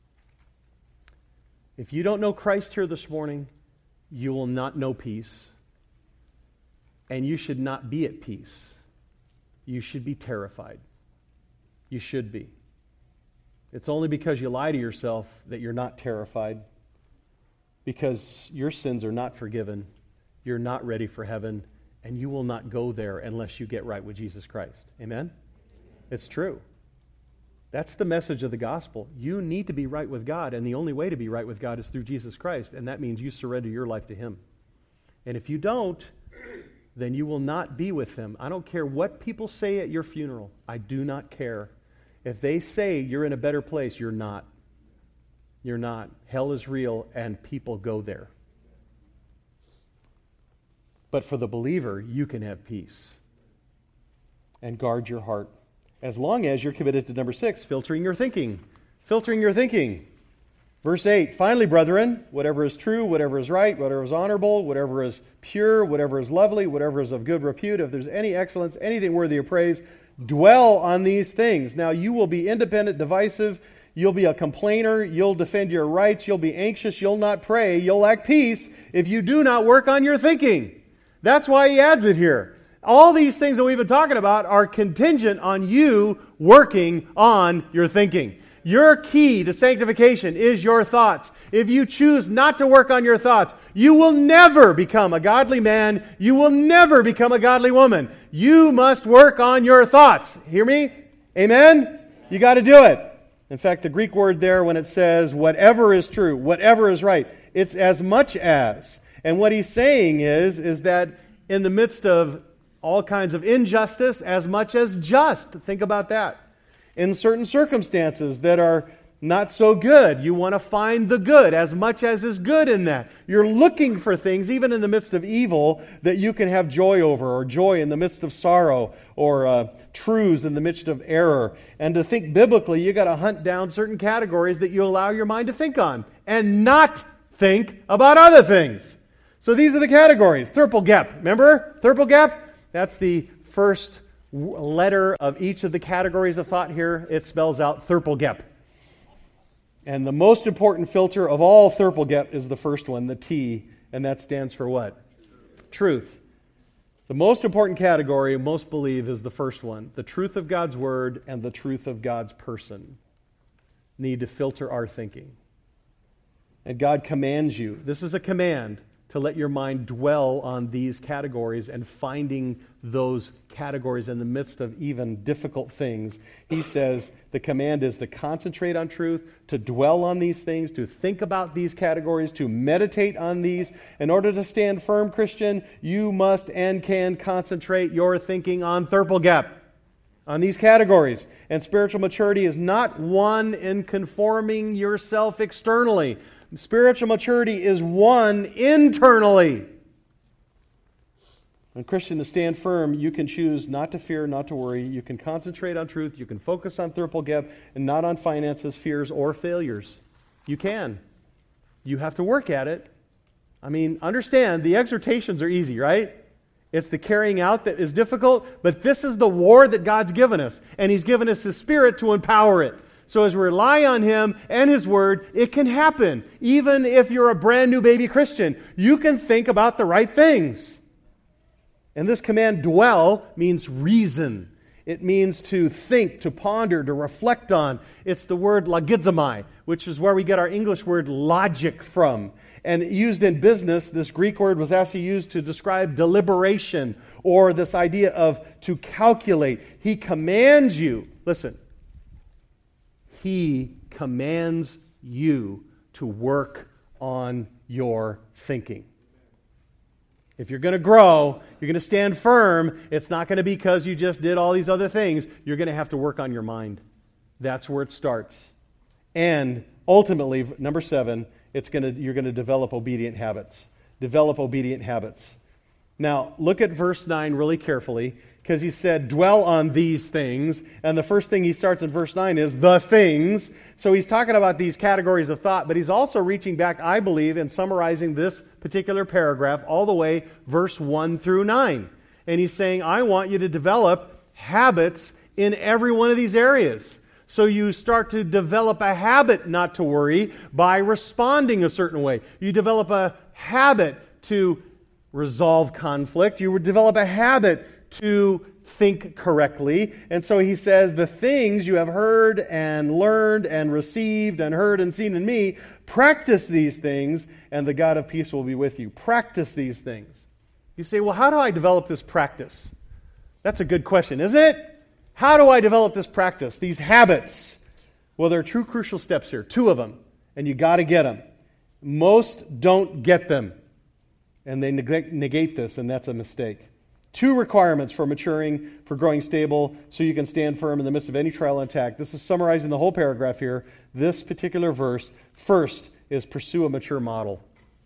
If you don't know Christ here this morning, you will not know peace. And you should not be at peace. You should be terrified. You should be. It's only because you lie to yourself that you're not terrified. Because your sins are not forgiven. You're not ready for heaven, and you will not go there unless you get right with Jesus Christ. Amen? It's true. That's the message of the gospel. You need to be right with God, and the only way to be right with God is through Jesus Christ, and that means you surrender your life to Him. And if you don't, then you will not be with Him. I don't care what people say at your funeral. I do not care. If they say you're in a better place, you're not. You're not. Hell is real, and people go there. But for the believer, you can have peace and guard your heart as long as you're committed to number 6, filtering your thinking. Filtering your thinking. Verse 8, finally, brethren, whatever is true, whatever is right, whatever is honorable, whatever is pure, whatever is lovely, whatever is of good repute, if there's any excellence, anything worthy of praise, dwell on these things. Now, you will be independent, divisive, you'll be a complainer, you'll defend your rights, you'll be anxious, you'll not pray, you'll lack peace if you do not work on your thinking. That's why he adds it here. All these things that we've been talking about are contingent on you working on your thinking. Your key to sanctification is your thoughts. If you choose not to work on your thoughts, you will never become a godly man. You will never become a godly woman. You must work on your thoughts. Hear me? Amen? You got to do it. In fact, the Greek word there, when it says whatever is true, whatever is right, it's as much as. And what he's saying is that in the midst of all kinds of injustice, as much as just, think about that. In certain circumstances that are not so good, you want to find the good, as much as is good in that. You're looking for things, even in the midst of evil, that you can have joy over, or joy in the midst of sorrow, or truths in the midst of error. And to think biblically, you got to hunt down certain categories that you allow your mind to think on, and not think about other things. So these are the categories. Thurpelgep. Remember? Thurpelgep? That's the first letter of each of the categories of thought here. It spells out Thurpelgep. And the most important filter of all Thurpelgep is the first one, the T, and that stands for what? Truth. The most important category, most believe, is the first one. The truth of God's Word and the truth of God's person need to filter our thinking. And God commands you. This is a command to let your mind dwell on these categories and finding those categories in the midst of even difficult things. He says the command is to concentrate on truth, to dwell on these things, to think about these categories, to meditate on these. In order to stand firm, Christian, you must and can concentrate your thinking on Therpelgap, on these categories. And spiritual maturity is not one in conforming yourself externally. Spiritual maturity is one internally. When Christian, to stand firm, you can choose not to fear, not to worry. You can concentrate on truth. You can focus on Therpelgap and not on finances, fears, or failures. You can. You have to work at it. I mean, understand, the exhortations are easy, right? It's the carrying out that is difficult, but this is the war that God's given us, and He's given us His Spirit to empower it. So as we rely on Him and His Word, it can happen. Even if you're a brand new baby Christian, you can think about the right things. And this command, dwell, means reason. It means to think, to ponder, to reflect on. It's the word logizomai, which is where we get our English word logic from. And used in business, this Greek word was actually used to describe deliberation, or this idea of to calculate. He commands you, listen, He commands you to work on your thinking. If you're going to grow, you're going to stand firm, it's not going to be because you just did all these other things. You're going to have to work on your mind. That's where it starts. And ultimately, number 7, you're going to develop obedient habits. Develop obedient habits. Now, look at verse 9 really carefully, because he said, dwell on these things. And the first thing he starts in verse 9 is the things. So he's talking about these categories of thought, but he's also reaching back, I believe, and summarizing this particular paragraph all the way verse 1 through 9. And he's saying, I want you to develop habits in every one of these areas. So you start to develop a habit not to worry by responding a certain way. You develop a habit to resolve conflict. You would develop a habit to think correctly. And so he says, the things you have heard and learned and received and heard and seen in me, practice these things, and the God of peace will be with you. Practice these things. You say, well, how do I develop this practice? That's a good question, isn't it? How do I develop this practice, these habits? Well, there are 2 crucial steps here, 2 of them, and you got to get them. Most don't get them, and they negate this, and that's a mistake. 2 requirements for maturing, for growing stable, so you can stand firm in the midst of any trial and attack. This is summarizing the whole paragraph here. This particular verse, first, is pursue a mature model.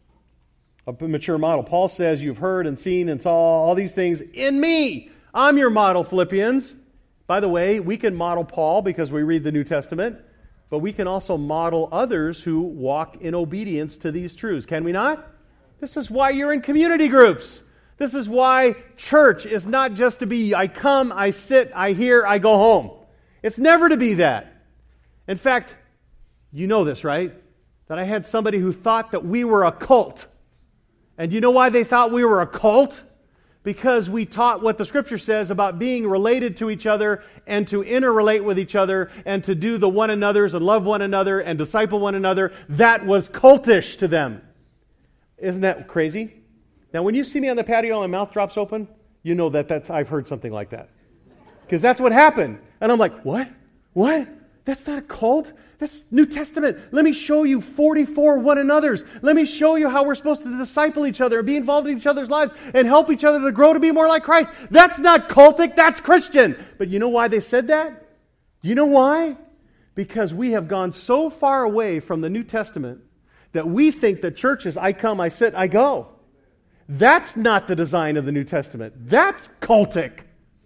A mature model. Paul says, you've heard and seen and saw all these things in me. I'm your model, Philippians. By the way, we can model Paul because we read the New Testament, but we can also model others who walk in obedience to these truths. Can we not? This is why you're in community groups. This is why church is not just to be, I come, I sit, I hear, I go home. It's never to be that. In fact, you know this, right? That I had somebody who thought that we were a cult. And you know why they thought we were a cult? Because we taught what the Scripture says about being related to each other and to interrelate with each other and to do the one another's and love one another and disciple one another. That was cultish to them. Isn't that crazy? Now, when you see me on the patio and my mouth drops open, you know that I've heard something like that. Because that's what happened. And I'm like, what? What? That's not a cult. That's New Testament. Let me show you 44 one another's. Let me show you how we're supposed to disciple each other and be involved in each other's lives and help each other to grow to be more like Christ. That's not cultic. That's Christian. But you know why they said that? You know why? Because we have gone so far away from the New Testament that we think that church is I come, I sit, I go. That's not the design of the New Testament. That's cultic.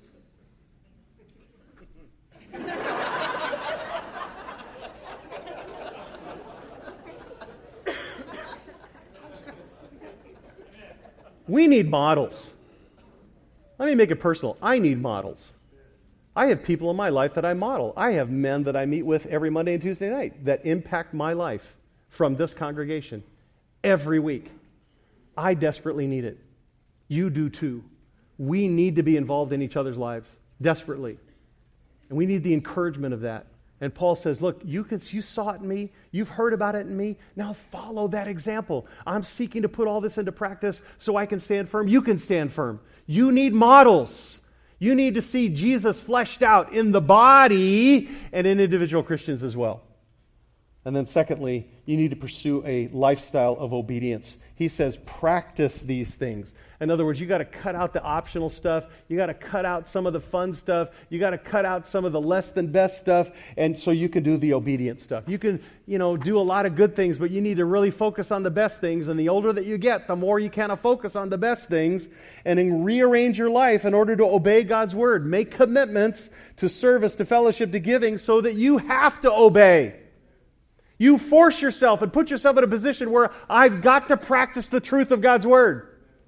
We need models. Let me make it personal. I need models. I have people in my life that I model. I have men that I meet with every Monday and Tuesday night that impact my life from this congregation every week. I desperately need it. You do too. We need to be involved in each other's lives, desperately. And we need the encouragement of that. And Paul says, look, you saw it in me. You've heard about it in me. Now follow that example. I'm seeking to put all this into practice so I can stand firm. You can stand firm. You need models. You need to see Jesus fleshed out in the body and in individual Christians as well. And then secondly, you need to pursue a lifestyle of obedience. He says, practice these things. In other words, you got to cut out the optional stuff. You got to cut out some of the fun stuff. You got to cut out some of the less than best stuff, and so you can do the obedient stuff. You can, do a lot of good things, but you need to really focus on the best things. And the older that you get, the more you kind of focus on the best things, and then rearrange your life in order to obey God's word. Make commitments to service, to fellowship, to giving, so that you have to obey. You force yourself and put yourself in a position where I've got to practice the truth of God's word.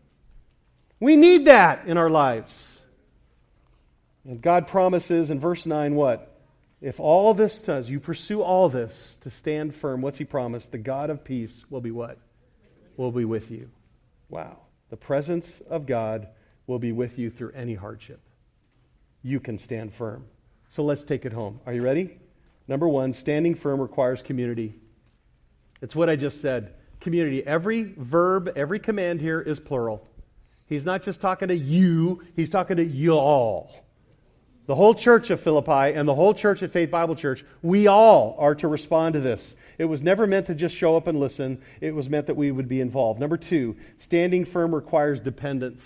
We need that in our lives. And God promises in verse 9 what? If all this does, you pursue all this to stand firm, what's He promised? The God of peace will be what? Will be with you. Wow. The presence of God will be with you through any hardship. You can stand firm. So let's take it home. Are you ready? Number one, standing firm requires community. It's what I just said. Community. Every verb, every command here is plural. He's not just talking to you, He's talking to you all. The whole church of Philippi and the whole church at Faith Bible Church, we all are to respond to this. It was never meant to just show up and listen. It was meant that we would be involved. Number two, standing firm requires dependence.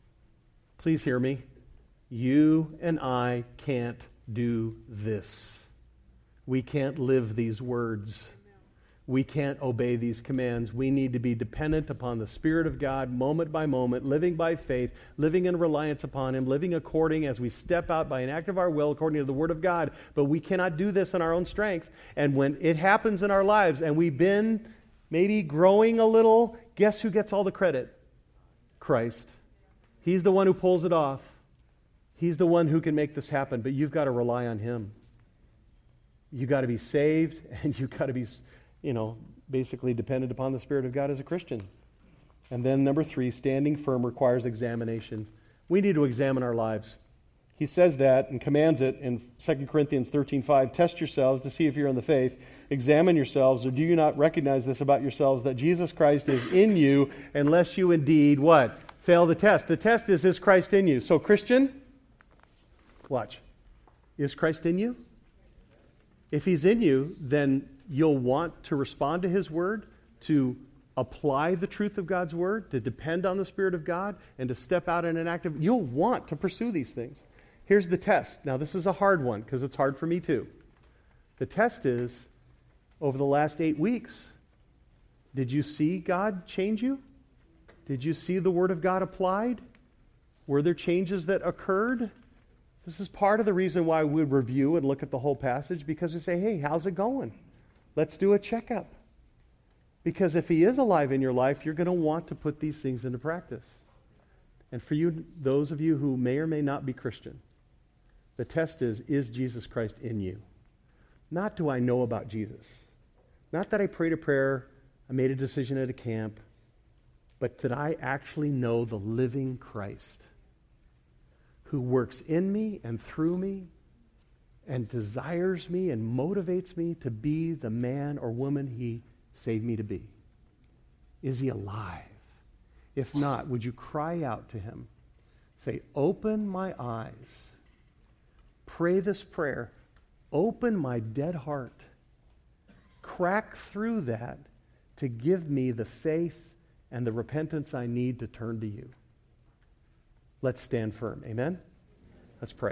Please hear me. You and I can't do this. We can't live these words. We can't obey these commands. We need to be dependent upon the Spirit of God moment by moment, living by faith, living in reliance upon Him, living according as we step out by an act of our will according to the Word of God. But we cannot do this in our own strength. And when it happens in our lives and we've been maybe growing a little, guess who gets all the credit? Christ. He's the one who pulls it off. He's the one who can make this happen, but you've got to rely on Him. You've got to be saved, and you've got to be, basically dependent upon the Spirit of God as a Christian. And then number three, standing firm requires examination. We need to examine our lives. He says that and commands it in 2 Corinthians 13:5. Test yourselves to see if you're in the faith. Examine yourselves, or do you not recognize this about yourselves, that Jesus Christ is in you, unless you indeed, what? Fail the test. The test is Christ in you? So Christian, watch. Is Christ in you? If He's in you, then you'll want to respond to His Word, to apply the truth of God's Word, to depend on the Spirit of God, and to step out in an active... You'll want to pursue these things. Here's the test. Now, this is a hard one, because it's hard for me too. The test is, over the last 8 weeks, did you see God change you? Did you see the Word of God applied? Were there changes that occurred? This is part of the reason why we review and look at the whole passage, because we say, hey, how's it going? Let's do a checkup. Because if He is alive in your life, you're going to want to put these things into practice. And for you, those of you who may or may not be Christian, the test is Jesus Christ in you? Not do I know about Jesus. Not that I prayed a prayer, I made a decision at a camp, but that I actually know the living Christ, who works in me and through me and desires me and motivates me to be the man or woman He saved me to be. Is He alive? If not, would you cry out to Him? Say, open my eyes. Pray this prayer. Open my dead heart. Crack through that to give me the faith and the repentance I need to turn to You. Let's stand firm. Amen? Let's pray.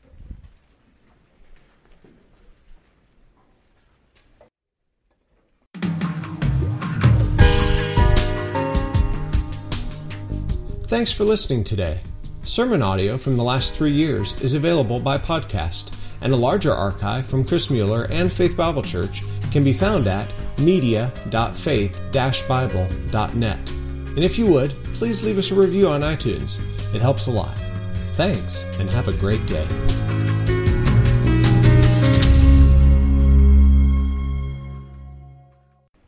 Thanks for listening today. Sermon audio from the last 3 years is available by podcast, and a larger archive from Chris Mueller and Faith Bible Church can be found at media.faith-bible.net. And if you would, please leave us a review on iTunes. It helps a lot. Thanks, and have a great day.